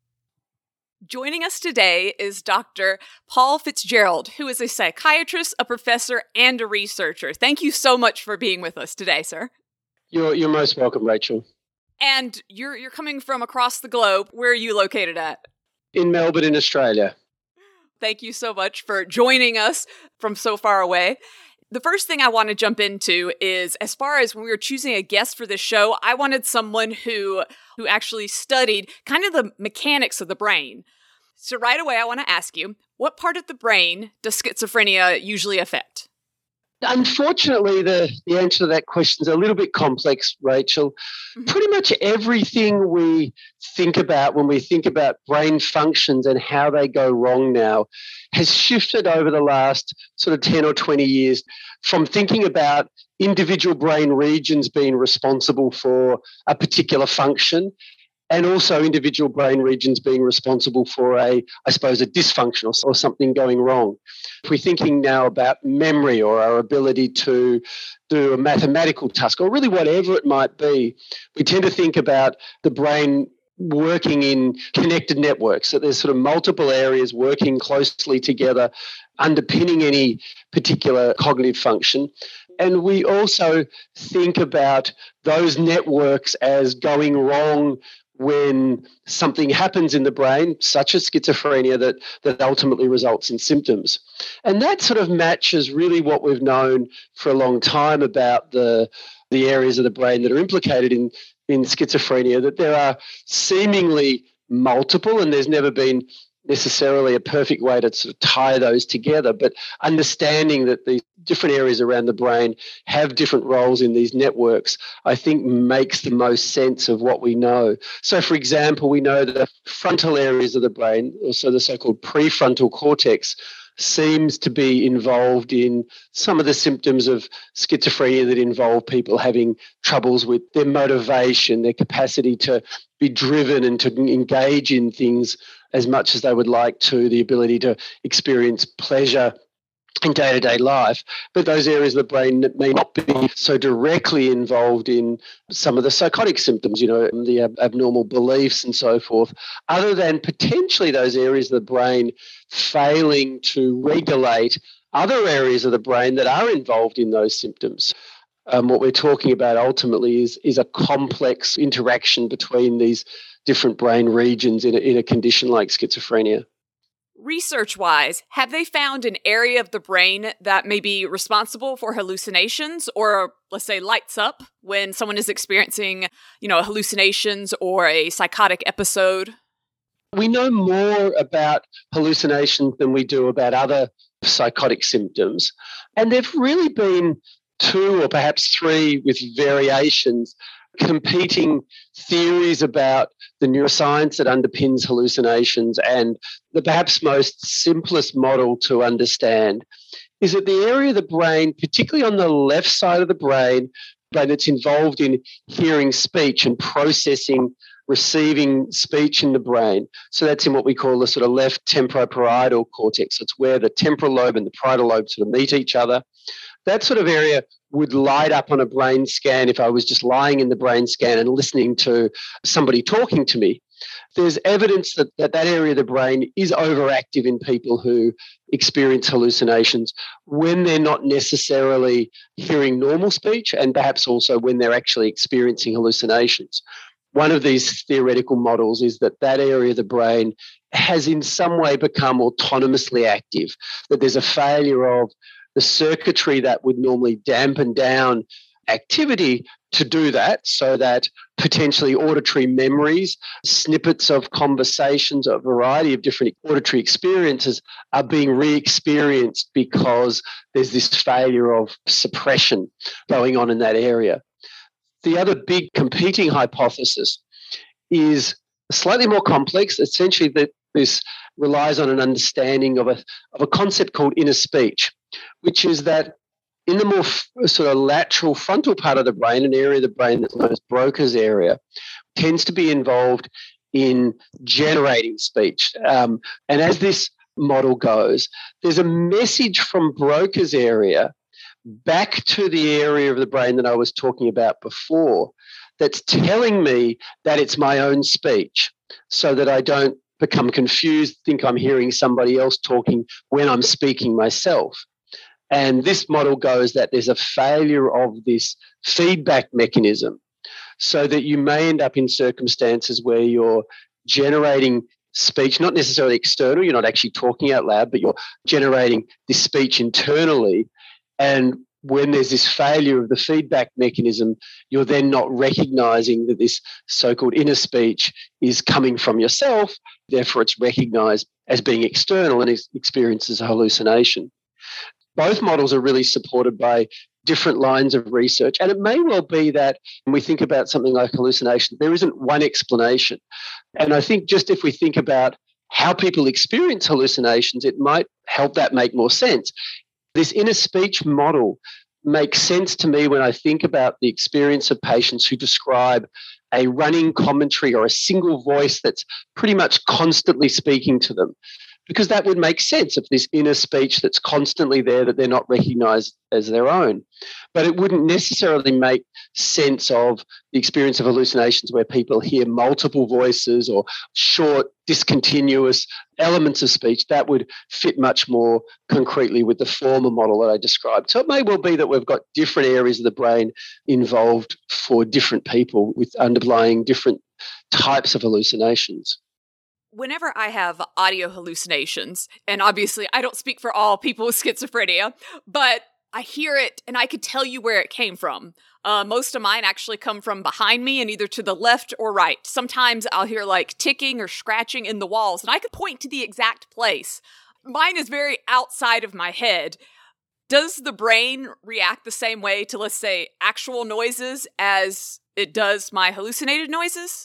S1: Joining us today is Doctor Paul Fitzgerald, who is a psychiatrist, a professor, and a researcher. Thank you so much for being with us today, sir.
S4: You're you're most welcome, Rachel.
S1: And you're you're coming from across the globe. Where are you located at?
S4: In Melbourne, in Australia.
S1: Thank you so much for joining us from so far away. The first thing I want to jump into is, as far as when we were choosing a guest for this show, I wanted someone who who actually studied kind of the mechanics of the brain. So right away, I want to ask you, what part of the brain does schizophrenia usually affect?
S4: Unfortunately, the, the answer to that question is a little bit complex, Rachel. Mm-hmm. Pretty much everything we think about when we think about brain functions and how they go wrong now has shifted over the last sort of ten or twenty years from thinking about individual brain regions being responsible for a particular function and also individual brain regions being responsible for a, I suppose, a dysfunction or, or something going wrong. If we're thinking now about memory or our ability to do a mathematical task or really whatever it might be, we tend to think about the brain working in connected networks, that there's sort of multiple areas working closely together, underpinning any particular cognitive function. And we also think about those networks as going wrong when something happens in the brain, such as schizophrenia, that, that ultimately results in symptoms. And that sort of matches really what we've known for a long time about the, the areas of the brain that are implicated in, in schizophrenia, that there are seemingly multiple, and there's never been necessarily a perfect way to sort of tie those together, but understanding that the different areas around the brain have different roles in these networks, I think makes the most sense of what we know. So, for example, we know that the frontal areas of the brain, also the so-called prefrontal cortex, seems to be involved in some of the symptoms of schizophrenia that involve people having troubles with their motivation, their capacity to be driven and to engage in things as much as they would like to, the ability to experience pleasure in day-to-day life. But those areas of the brain that may not be so directly involved in some of the psychotic symptoms, you know, the ab- abnormal beliefs and so forth, other than potentially those areas of the brain failing to regulate other areas of the brain that are involved in those symptoms. Um, what we're talking about ultimately is, is a complex interaction between these different brain regions in a, in a condition like schizophrenia.
S1: Research-wise, have they found an area of the brain that may be responsible for hallucinations or, let's say, lights up when someone is experiencing, you know, hallucinations or a psychotic episode?
S4: We know more about hallucinations than we do about other psychotic symptoms. And there've really been two or perhaps three with variations competing theories about the neuroscience that underpins hallucinations. And the perhaps most simplest model to understand is that the area of the brain, particularly on the left side of the brain, brain that's involved in hearing speech and processing, receiving speech in the brain. So that's in what we call the sort of left temporoparietal cortex. It's where the temporal lobe and the parietal lobe sort of meet each other. That sort of area would light up on a brain scan if I was just lying in the brain scan and listening to somebody talking to me. There's evidence that that, that area of the brain is overactive in people who experience hallucinations when they're not necessarily hearing normal speech and perhaps also when they're actually experiencing hallucinations. One of these theoretical models is that that area of the brain has in some way become autonomously active, that there's a failure of the circuitry that would normally dampen down activity to do that, so that potentially auditory memories, snippets of conversations, a variety of different auditory experiences are being re-experienced because there's this failure of suppression going on in that area. The other big competing hypothesis is slightly more complex, essentially that this relies on an understanding of a, of a concept called inner speech, which is that in the more f- sort of lateral frontal part of the brain, an area of the brain that's known as Broca's area, tends to be involved in generating speech. Um, and as this model goes, there's a message from Broca's area back to the area of the brain that I was talking about before that's telling me that it's my own speech, so that I don't become confused, think I'm hearing somebody else talking when I'm speaking myself. And this model goes that there's a failure of this feedback mechanism, so that you may end up in circumstances where you're generating speech, not necessarily external, you're not actually talking out loud, but you're generating this speech internally. And when there's this failure of the feedback mechanism, you're then not recognizing that this so-called inner speech is coming from yourself. Therefore, it's recognized as being external and is experienced as a hallucination. Both models are really supported by different lines of research. And it may well be that when we think about something like hallucination, there isn't one explanation. And I think just if we think about how people experience hallucinations, it might help that make more sense. This inner speech model makes sense to me when I think about the experience of patients who describe a running commentary or a single voice that's pretty much constantly speaking to them, because that would make sense of this inner speech that's constantly there that they're not recognized as their own. But it wouldn't necessarily make sense of the experience of hallucinations where people hear multiple voices or short, discontinuous elements of speech. That would fit much more concretely with the former model that I described. So it may well be that we've got different areas of the brain involved for different people with underlying different types of hallucinations.
S1: Whenever I have audio hallucinations, and obviously I don't speak for all people with schizophrenia, but I hear it and I could tell you where it came from. Uh, most of mine actually come from behind me and either to the left or right. Sometimes I'll hear like ticking or scratching in the walls and I could point to the exact place. Mine is very outside of my head. Does the brain react the same way to, let's say, actual noises as it does my hallucinated noises?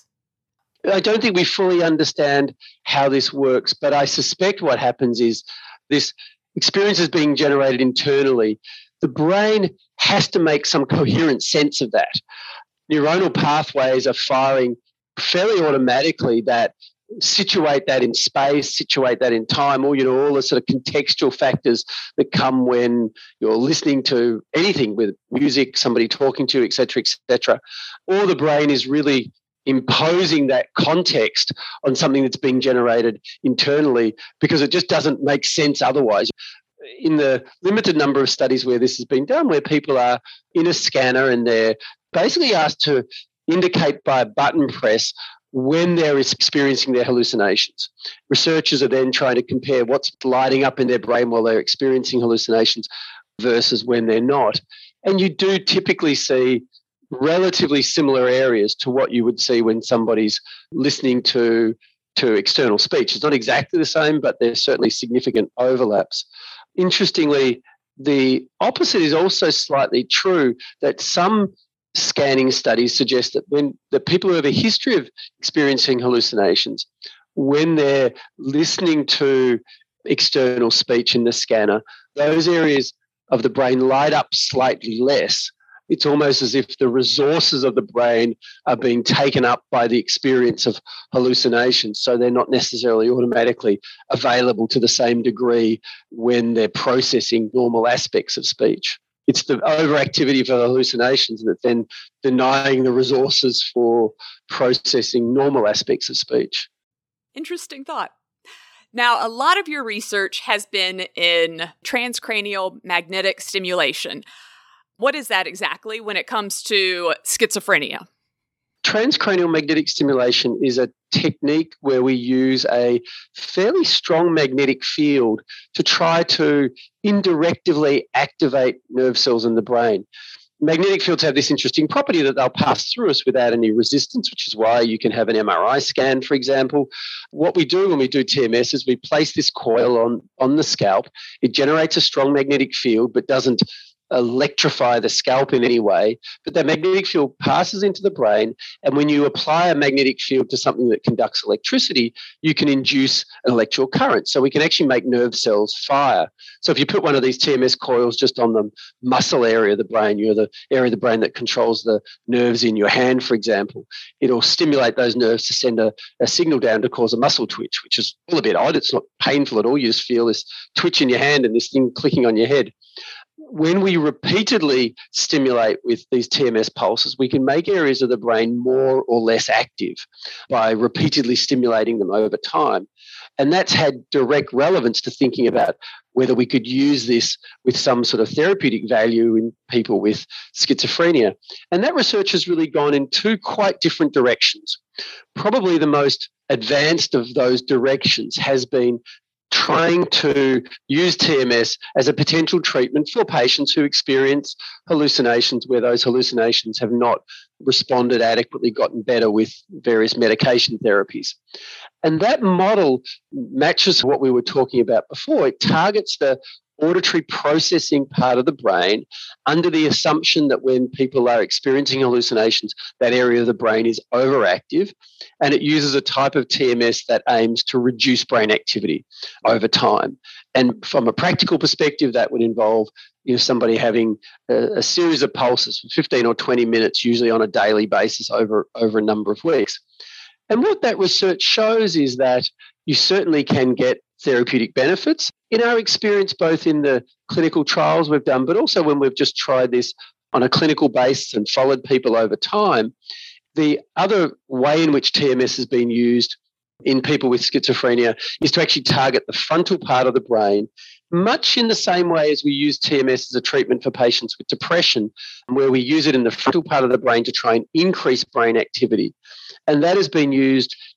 S4: I don't think we fully understand how this works, but I suspect what happens is this experience is being generated internally. The brain has to make some coherent sense of that. Neuronal pathways are firing fairly automatically that situate that in space, situate that in time, or, you know, all the sort of contextual factors that come when you're listening to anything with music, somebody talking to you, et cetera, et cetera. Or the brain is really imposing that context on something that's being generated internally because it just doesn't make sense otherwise. In the limited number of studies where this has been done, where people are in a scanner and they're basically asked to indicate by a button press when they're experiencing their hallucinations. Researchers are then trying to compare what's lighting up in their brain while they're experiencing hallucinations versus when they're not. And you do typically see relatively similar areas to what you would see when somebody's listening to, to external speech. It's not exactly the same, but there's certainly significant overlaps. Interestingly, the opposite is also slightly true, that some scanning studies suggest that when the people who have a history of experiencing hallucinations, when they're listening to external speech in the scanner, those areas of the brain light up slightly less. It's almost as if the resources of the brain are being taken up by the experience of hallucinations, so they're not necessarily automatically available to the same degree when they're processing normal aspects of speech. It's the overactivity for hallucinations that then denying the resources for processing normal aspects of speech.
S1: Interesting thought. Now, a lot of your research has been in transcranial magnetic stimulation. What is that exactly when it comes to schizophrenia?
S4: Transcranial magnetic stimulation is a technique where we use a fairly strong magnetic field to try to indirectly activate nerve cells in the brain. Magnetic fields have this interesting property that they'll pass through us without any resistance, which is why you can have an M R I scan, for example. What we do when we do T M S is we place this coil on, on the scalp. It generates a strong magnetic field but doesn't electrify the scalp in any way, but that magnetic field passes into the brain, and when you apply a magnetic field to something that conducts electricity, you can induce an electrical current. So we can actually make nerve cells fire. So if you put one of these T M S coils just on the muscle area of the brain, you're the area of the brain that controls the nerves in your hand, for example, it'll stimulate those nerves to send a, a signal down to cause a muscle twitch, which is all a bit odd. It's not painful at all. You just feel this twitch in your hand and this thing clicking on your head. When we repeatedly stimulate with these T M S pulses, we can make areas of the brain more or less active by repeatedly stimulating them over time. And that's had direct relevance to thinking about whether we could use this with some sort of therapeutic value in people with schizophrenia. And that research has really gone in two quite different directions. Probably the most advanced of those directions has been trying to use T M S as a potential treatment for patients who experience hallucinations where those hallucinations have not responded adequately, gotten better with various medication therapies. And that model matches what we were talking about before. It targets the auditory processing part of the brain under the assumption that when people are experiencing hallucinations, that area of the brain is overactive, and it uses a type of T M S that aims to reduce brain activity over time. And from a practical perspective, that would involve you know, somebody having a, a series of pulses for fifteen or twenty minutes, usually on a daily basis over, over a number of weeks. And what that research shows is that you certainly can get therapeutic benefits. In our experience, both in the clinical trials we've done, but also when we've just tried this on a clinical basis and followed people over time, the other way in which T M S has been used in people with schizophrenia is to actually target the frontal part of the brain, much in the same way as we use T M S as a treatment for patients with depression, where we use it in the frontal part of the brain to try and increase brain activity. And that has been used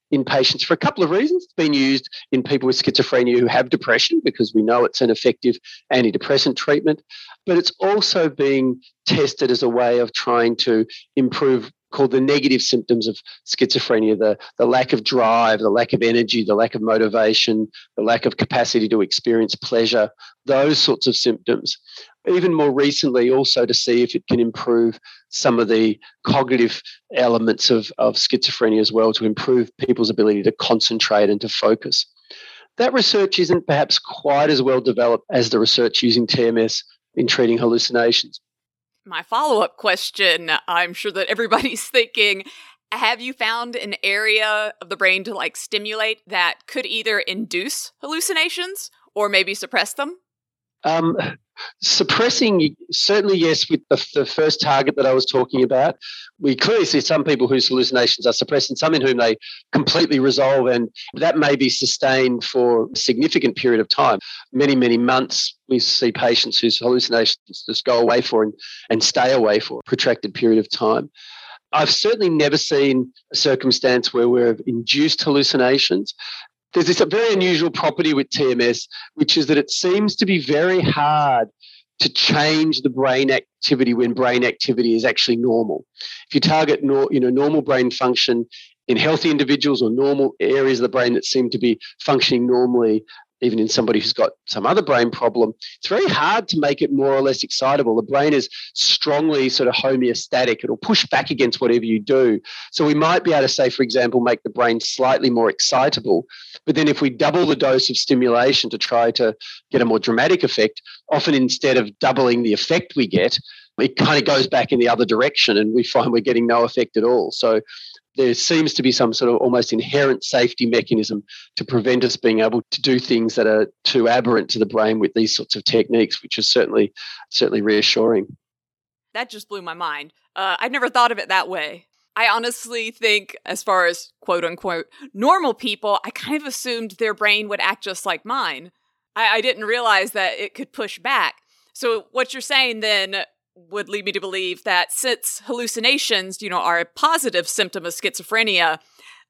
S4: in patients for a couple of reasons. It's been used in people with schizophrenia who have depression because we know it's an effective antidepressant treatment, but it's also being tested as a way of trying to improve called the negative symptoms of schizophrenia, the, the lack of drive, the lack of energy, the lack of motivation, the lack of capacity to experience pleasure, those sorts of symptoms. Even more recently, also to see if it can improve some of the cognitive elements of, of schizophrenia as well, to improve people's ability to concentrate and to focus. That research isn't perhaps quite as well developed as the research using T M S in treating hallucinations.
S1: My follow-up question, I'm sure that everybody's thinking, have you found an area of the brain to like stimulate that could either induce hallucinations or maybe suppress them?
S4: Um, suppressing, certainly yes, with the, the first target that I was talking about. We clearly see some people whose hallucinations are suppressed and some in whom they completely resolve, and that may be sustained for a significant period of time. Many, many months, we see patients whose hallucinations just go away for and, and stay away for a protracted period of time. I've certainly never seen a circumstance where we've induced hallucinations. There's this very unusual property with T M S, which is that it seems to be very hard to change the brain activity when brain activity is actually normal. If you target nor, you know, normal brain function in healthy individuals or normal areas of the brain that seem to be functioning normally, even in somebody who's got some other brain problem, it's very hard to make it more or less excitable. The brain is strongly sort of homeostatic. It'll push back against whatever you do. So we might be able to say, for example, make the brain slightly more excitable. But then if we double the dose of stimulation to try to get a more dramatic effect, often instead of doubling the effect we get, it kind of goes back in the other direction and we find we're getting no effect at all. So there seems to be some sort of almost inherent safety mechanism to prevent us being able to do things that are too aberrant to the brain with these sorts of techniques, which is certainly certainly reassuring.
S1: That just blew my mind. Uh, I'd never thought of it that way. I honestly think, as far as quote unquote normal people, I kind of assumed their brain would act just like mine. I, I didn't realize that it could push back. So what you're saying then would lead me to believe that since hallucinations, you know, are a positive symptom of schizophrenia,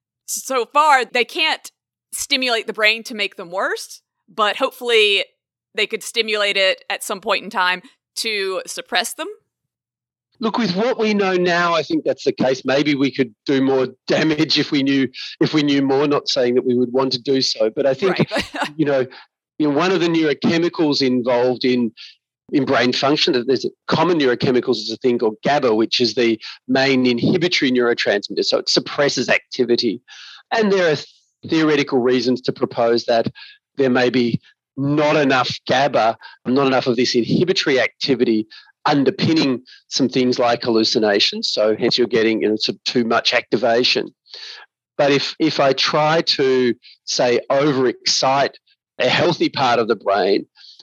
S1: so far they can't stimulate the brain to make them worse, but hopefully they could stimulate it at some point in time to suppress them.
S4: Look, with what we know now, I think that's the case. Maybe we could do more damage if we knew if we knew more. Not saying that we would want to do so, but I think right. you know, you know, one of the neurochemicals involved in in brain function, there's a common neurochemicals is a thing called GABA, which is the main inhibitory neurotransmitter. So it suppresses activity, and there are theoretical reasons to propose that there may be not enough GABA, not enough of this inhibitory activity underpinning some things like hallucinations. So hence you're getting, you know, sort of too much activation. But if if I try to, say, overexcite a healthy part of the brain,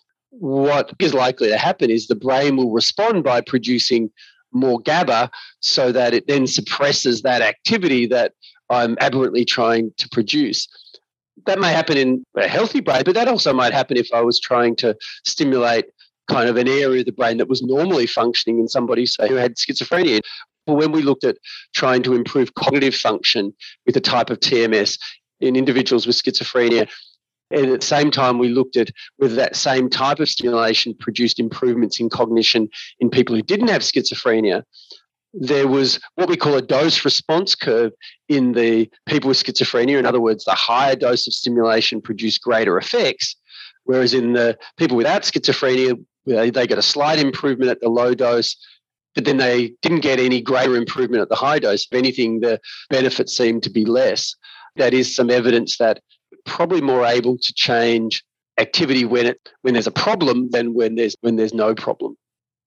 S4: what is likely to happen is the brain will respond by producing more GABA so that it then suppresses that activity that I'm aberrantly trying to produce. That may happen in a healthy brain, but that also might happen if I was trying to stimulate kind of an area of the brain that was normally functioning in somebody, say, who had schizophrenia. But when we looked at trying to improve cognitive function with a type of T M S in individuals with schizophrenia, and at the same time, we looked at whether that same type of stimulation produced improvements in cognition in people who didn't have schizophrenia. There was what we call a dose response curve in the people with schizophrenia. In other words, the higher dose of stimulation produced greater effects, whereas in the people without schizophrenia, they, they got a slight improvement at the low dose, but then they didn't get any greater improvement at the high dose. If anything, the benefits seemed to be less. That is some evidence that probably more able to change activity when it when there's a problem than when there's when there's no problem.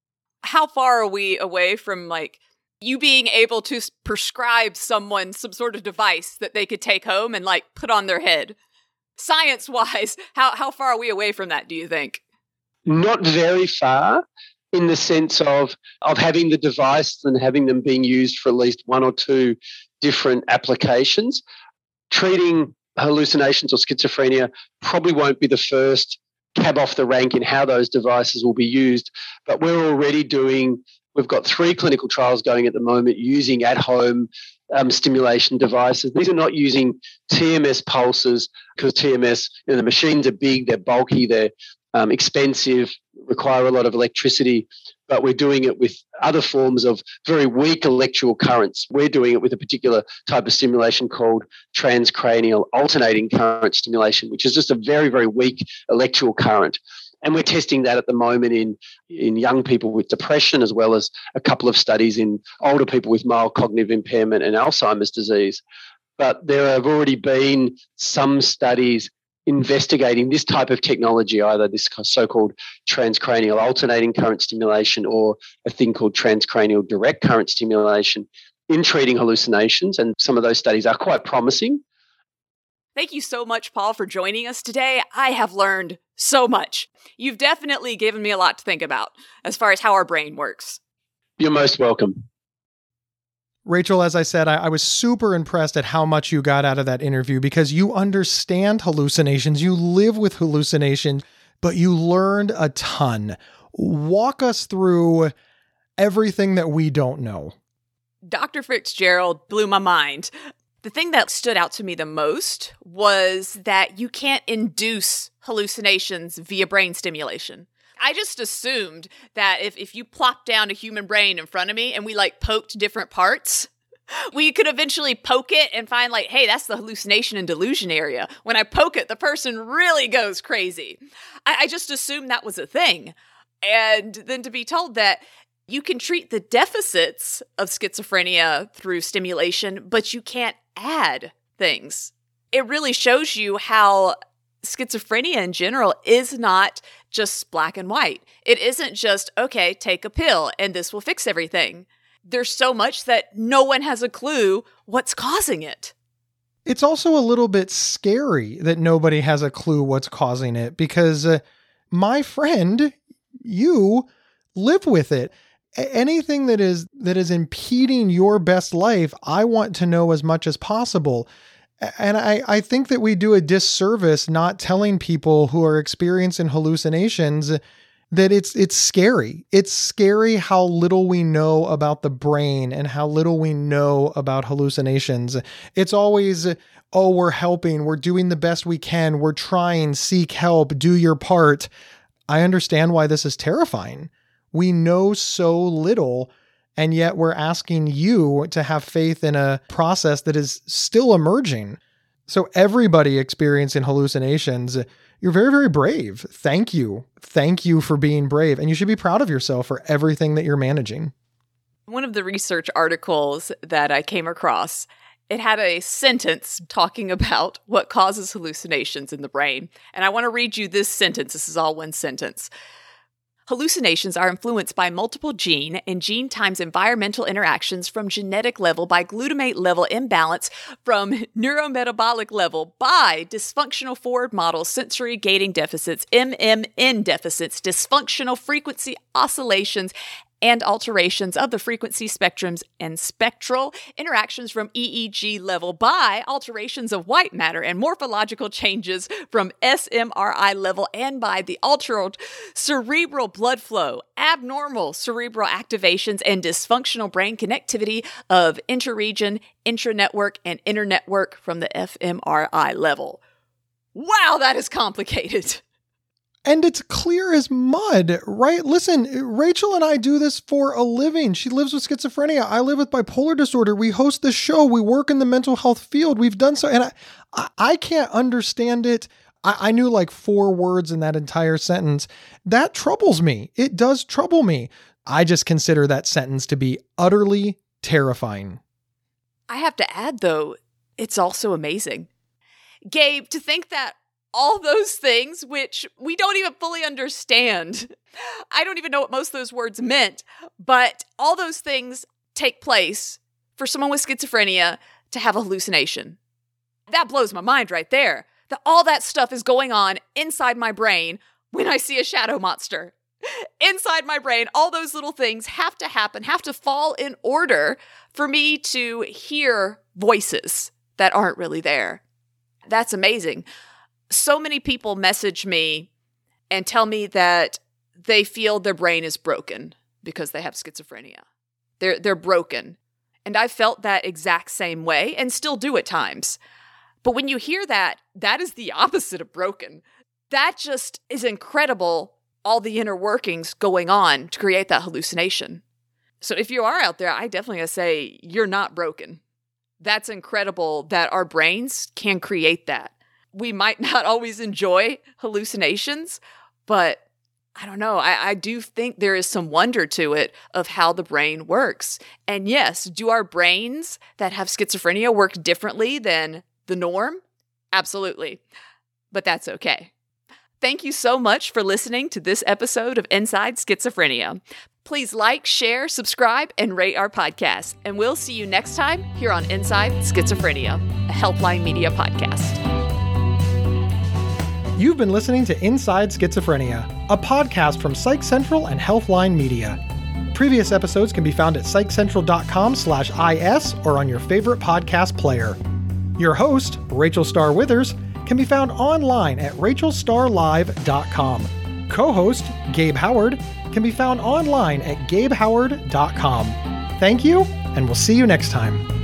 S1: How far are we away from like you being able to prescribe someone some sort of device that they could take home and like put on their head? Science-wise, how how far are we away from that, do you think?
S4: Not very far, in the sense of of having the device and having them being used for at least one or two different applications. Treating hallucinations or schizophrenia probably won't be the first cab off the rank in how those devices will be used, but we're already doing, we've got three clinical trials going at the moment using at home um, stimulation devices. These are not using T M S pulses because T M S, you know, the machines are big, they're bulky, they're um, expensive, require a lot of electricity, but we're doing it with other forms of very weak electrical currents. We're doing it with a particular type of stimulation called transcranial alternating current stimulation, which is just a very, very weak electrical current. And we're testing that at the moment in, in young people with depression, as well as a couple of studies in older people with mild cognitive impairment and Alzheimer's disease. But there have already been some studies investigating this type of technology, either this so-called transcranial alternating current stimulation or a thing called transcranial direct current stimulation, in treating hallucinations. And some of those studies are quite promising.
S1: Thank you so much, Paul, for joining us today. I have learned so much. You've definitely given me a lot to think about as far as how our brain works.
S4: You're most welcome.
S2: Rachel, as I said, I, I was super impressed at how much you got out of that interview because you understand hallucinations, you live with hallucinations, but you learned a ton. Walk us through everything that we don't know.
S1: Doctor Fitzgerald blew my mind. The thing that stood out to me the most was that you can't induce hallucinations via brain stimulation. I just assumed that if, if you plop down a human brain in front of me and we like poked different parts, we could eventually poke it and find like, hey, that's the hallucination and delusion area. When I poke it, the person really goes crazy. I, I just assumed that was a thing. And then to be told that you can treat the deficits of schizophrenia through stimulation, but you can't add things. It really shows you how schizophrenia in general is not just black and white. It isn't just, okay, take a pill and this will fix everything. There's so much that no one has a clue what's causing it.
S2: It's also a little bit scary that nobody has a clue what's causing it because uh, my friend, you live with it. Anything that is that is impeding your best life, I want to know as much as possible. And I, I think that we do a disservice not telling people who are experiencing hallucinations that it's it's scary. It's scary how little we know about the brain and how little we know about hallucinations. It's always, oh, we're helping, we're doing the best we can, we're trying, seek help, do your part. I understand why this is terrifying. We know so little, and yet we're asking you to have faith in a process that is still emerging. So everybody experiencing hallucinations, you're very, very brave. Thank you. Thank you for being brave. And you should be proud of yourself for everything that you're managing.
S1: One of the research articles that I came across, it had a sentence talking about what causes hallucinations in the brain. And I want to read you this sentence. This is all one sentence. Hallucinations are influenced by multiple gene and gene times environmental interactions from genetic level by glutamate level imbalance from neurometabolic level by dysfunctional forward model sensory gating deficits, M M N deficits, dysfunctional frequency oscillations, and alterations of the frequency spectrums and spectral interactions from E E G level by alterations of white matter and morphological changes from S M R I level and by the altered cerebral blood flow, abnormal cerebral activations, and dysfunctional brain connectivity of interregion, intranetwork, and internetwork from the F M R I level. Wow, that is complicated.
S2: And it's clear as mud, right? Listen, Rachel and I do this for a living. She lives with schizophrenia. I live with bipolar disorder. We host this show. We work in the mental health field. We've done so. And I, I can't understand it. I, I knew like four words in that entire sentence. That troubles me. It does trouble me. I just consider that sentence to be utterly terrifying.
S1: I have to add, though, it's also amazing. Gabe, to think that all those things, which we don't even fully understand. I don't even know what most of those words meant, but all those things take place for someone with schizophrenia to have a hallucination. That blows my mind right there, that all that stuff is going on inside my brain when I see a shadow monster. Inside my brain, all those little things have to happen, have to fall in order for me to hear voices that aren't really there. That's amazing. So many people message me and tell me that they feel their brain is broken because they have schizophrenia. They're they're broken. And I felt that exact same way and still do at times. But when you hear that, that is the opposite of broken. That just is incredible, all the inner workings going on to create that hallucination. So if you are out there, I definitely gotta say, you're not broken. That's incredible that our brains can create that. We might not always enjoy hallucinations, but I don't know. I, I do think there is some wonder to it of how the brain works. And yes, do our brains that have schizophrenia work differently than the norm? Absolutely. But that's okay. Thank you so much for listening to this episode of Inside Schizophrenia. Please like, share, subscribe, and rate our podcast. And we'll see you next time here on Inside Schizophrenia, a Healthline Media podcast.
S2: You've been listening to Inside Schizophrenia, a podcast from Psych Central and Healthline Media. Previous episodes can be found at psychcentral.com slash is or on your favorite podcast player. Your host, Rachel Starr Withers, can be found online at rachel star live dot com. Co-host, Gabe Howard, can be found online at gabe howard dot com. Thank you, and we'll see you next time.